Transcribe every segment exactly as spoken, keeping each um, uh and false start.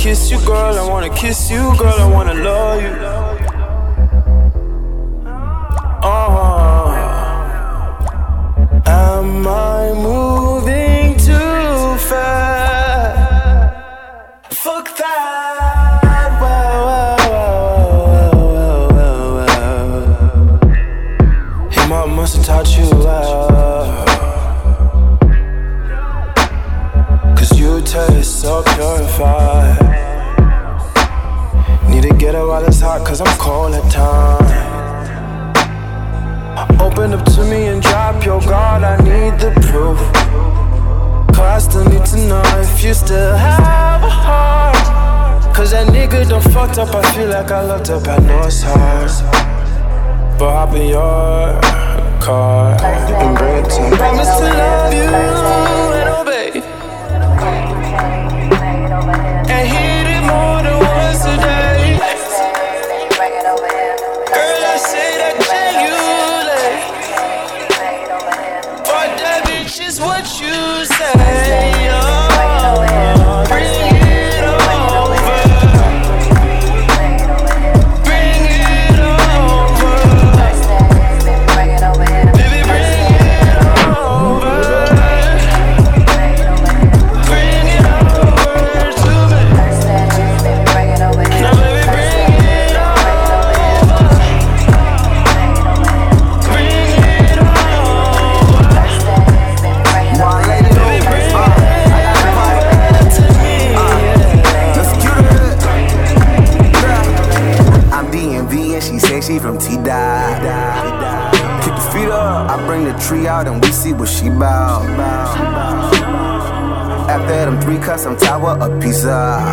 kiss you, girl, I wanna kiss you, girl, I wanna love you. Oh, am I moving too fast? Fuck that. Wow, wow, wow, wow, wow, wow. Hey, mom must have taught you well. Cause you taste so purified. Need to get it while it's hot, cause I'm cold at times. Open up to me and drop your guard, I need the proof. Cause I still need to know if you still have a heart. Cause that nigga done fucked up, I feel like I looked up, I know it's hard. But hop in your car and bring it to me. Promise to love you and obey, and hit it more than once a day. Girl, I say that genuinely, but that bitch is what you say. Oh, bring it over, bring it over, baby, bring it over, bring it over to me. Now baby, bring it over, bring it over, One lady, baby, bring it over to me. let's cue the hood. I'm D M V and she say she from T-Dot. Kick the feet up, I bring the tree out and we see what she bout. After them three cuts, I'm tower a pizza.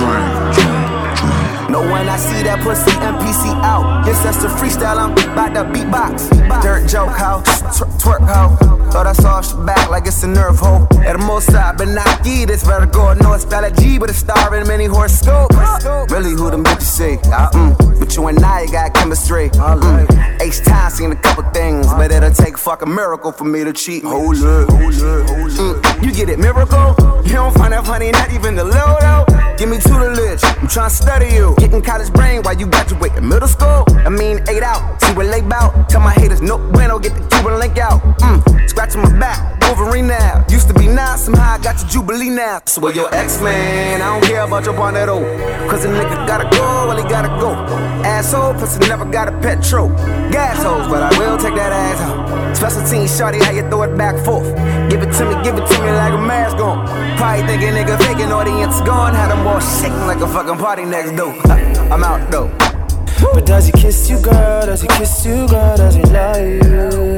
Know when I see that pussy N P C out, yes, that's the freestyle, I'm bout to beatbox. Dirt joke, how, twer- twerk, how. Thought I saw she back like it's a nerve hole. At the most side, but not key, this vertigo. No, it's spell a G, but it's star in many horoscope. Really, who them bitches say? Uh, mm. But you and I got chemistry. Mm. H time seen a couple things, but it'll take a fucking miracle for me to cheat. Hold up, mm. You get it, miracle? You don't find that funny, not even the little though. Give me two to lich, I'm tryna study you. Getting college brain while you graduate in middle school. I mean, eight out, see what lay bout. Tell my haters, no bueno, get the Cuban link out. Mm, scratching my back, Wolverine now. Used to be now, somehow I got your Jubilee now. So with your ex-man, I don't care about your Bonetto. Cause a nigga gotta go, well he gotta go. Asshole, pussy never got a petrol. Gas hoes, but I will take that ass out. Special team shawty, how you throw it back forth. Give it to me, give it to me like a mask on. Probably thinking nigga faking, audience gone. Had them all shaking like a fucking party next door. I'm out though. But does he kiss you, girl? Does he kiss you, girl? Does he love you?